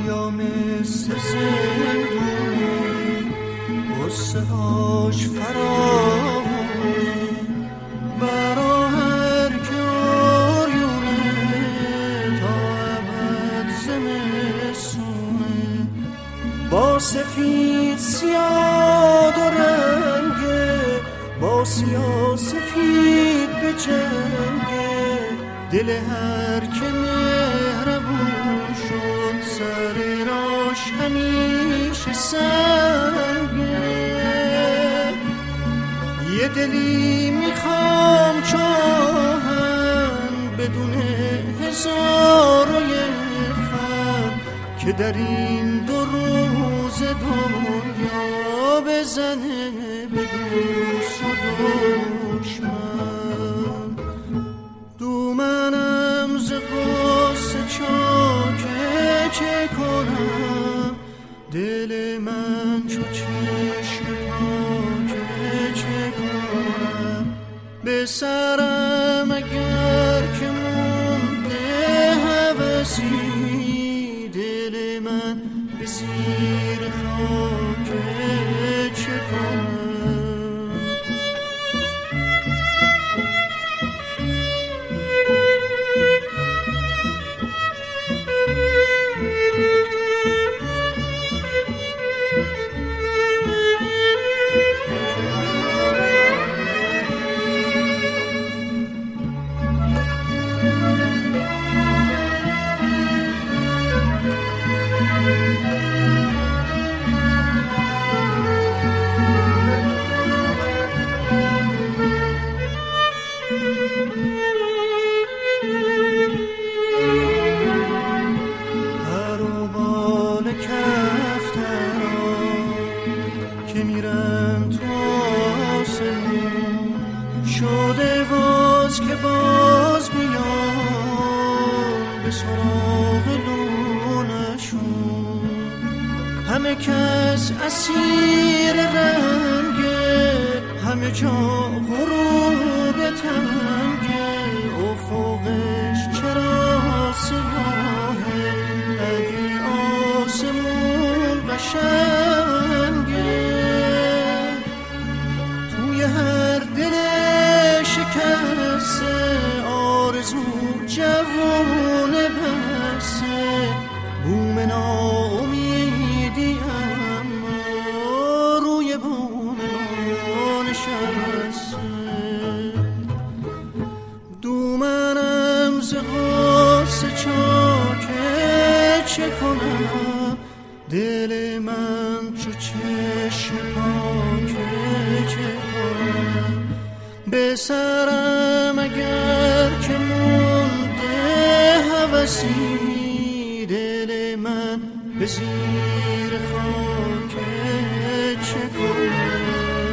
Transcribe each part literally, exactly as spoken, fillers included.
دنیا مثل زندونه، قصه هاش فراوونه، برا هر که آریونه تا ابد زمستونه. با سفید سیاه و رنگه، با سیاه سفید به جنگه، دل هر که مهربون شد سر راش همیشه سنگه. یه دلی میخوام چاهن بدون هزار و یک فن، که در این دو روز دنیا بزنه به دوست و دشمن. دومنم ز غصه چاکه چه کنم، دل من چو چشم پاکه چه کنم. به سرم اگر که مونده هوسی، دل من به زیر خاکه چه کنم. همه کس اسیر رنگه، همه جا غروب تنگه. افقش چرا سیاهه اگه آسمون قشنگه؟ توی هر دل شکسته آرزو جوونه بسته، بوم ناامیدی اما روی بوم ما نشسته. دومنم ز غصه چاکه چه کنم، دل من چو چشم پاکه چه کنم. به سرم اگر که مونده هوسی، دل من به زیر خاکه چه کنم.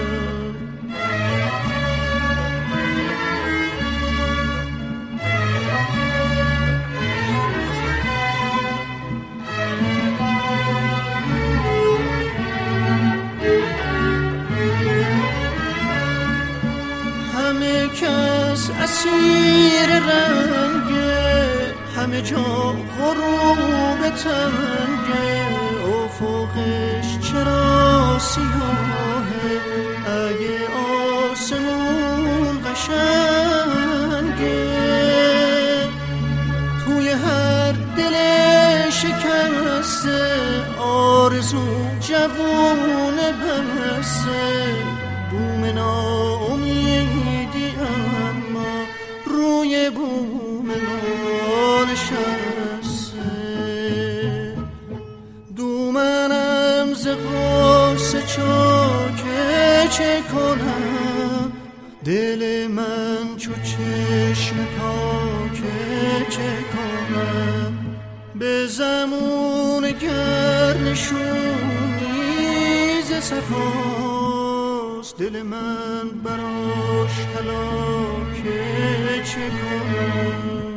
همه کس اسیر رنگه، همه جا غروب تنگه. افقش چرا سیاهه اگه آسمون قشنگه؟ توی هر دل شکسته آرزو جوونه بسته، بوم ناامیدی اما روی بوم ما نشسته. دومنم ز غصه چاکه چه کنم، دل من چو چشم پاکه چه کنم. به زمون گرنشونی ز صفاست، دل من براش هلاکه چه کنم.